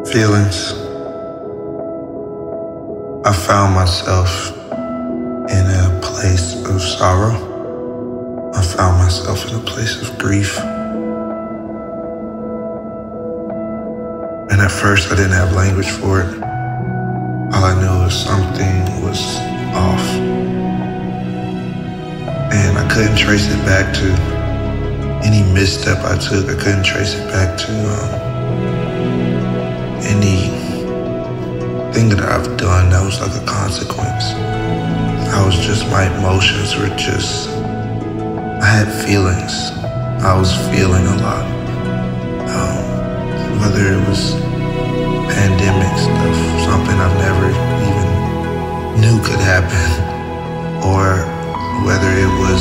Feelings. I found myself in a place of sorrow. I found myself in a place of grief. And at first I didn't have language for it. All I knew was something was off. And I couldn't trace it back to any misstep I took. I couldn't trace it back to anything that I've done that was like a consequence. My emotions were just, I had feelings. I was feeling a lot. Whether it was pandemic stuff, something I've never even knew could happen, or whether it was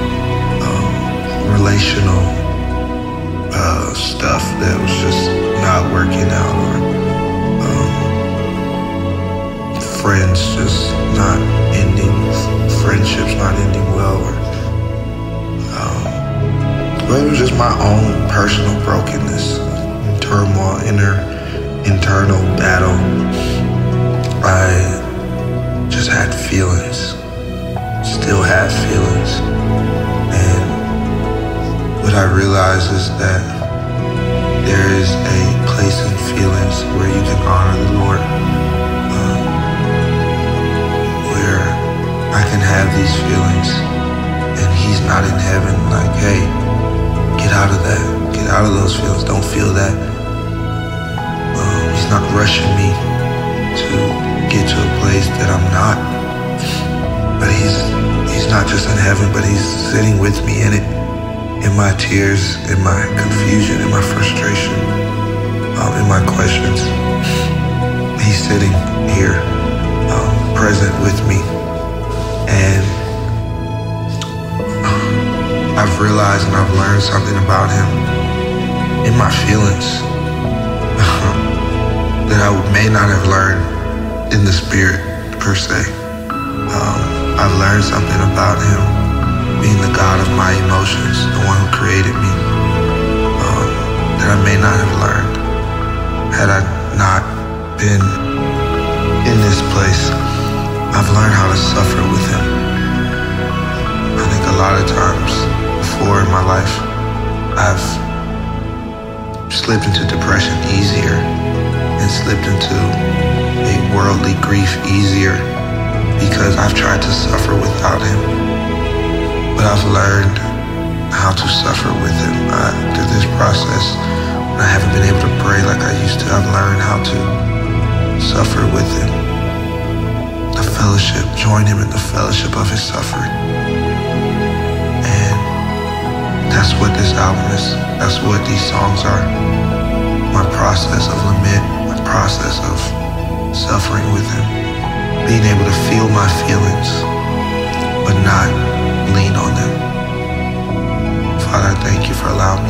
relational stuff that was just not working out, or friends just not ending, friendships not ending well, or it was just my own personal brokenness, turmoil, internal battle. I just had feelings, still have feelings, and what I realized is that there is a place in feelings where you can honor the Lord, where I can have these feelings and He's not in heaven like, hey, get out of that, get out of those feelings, don't feel that. He's not rushing me to get to a place that I'm not, but He's not just in heaven, but He's sitting with me in it. In my tears, in my confusion, in my frustration, in my questions. He's sitting here, present with me. And I've realized and I've learned something about Him in my feelings that I may not have learned in the spirit per se. I've learned something about Him being the God of my emotions, the one who created me, that I may not have learned had I not been in this place. I've learned how to suffer with Him. I think a lot of times before in my life, I've slipped into depression easier and slipped into a worldly grief easier because I've tried to suffer without Him. But I've learned how to suffer with Him. Through this process, when I haven't been able to pray like I used to, I've learned how to suffer with Him. The fellowship, join Him in the fellowship of His suffering. And that's what this album is. That's what these songs are. My process of lament, my process of suffering with Him. Being able to feel my feelings, but not lean on them. Father, I thank You for allowing me